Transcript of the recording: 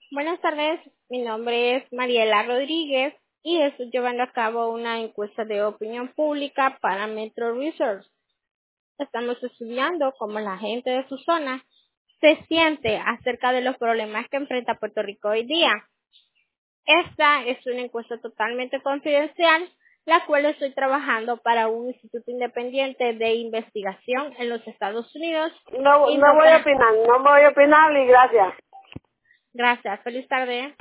Buenas tardes, mi nombre es Mariela Rodríguez y estoy llevando a cabo una encuesta de opinión pública para Metro Research. Estamos estudiando cómo la gente de su zona se siente acerca de los problemas que enfrenta Puerto Rico hoy día. Esta es una encuesta totalmente confidencial, la cual estoy trabajando para un instituto independiente de investigación en los Estados Unidos No, y no voy a opinar, no voy a opinar y gracias. Gracias, feliz tarde.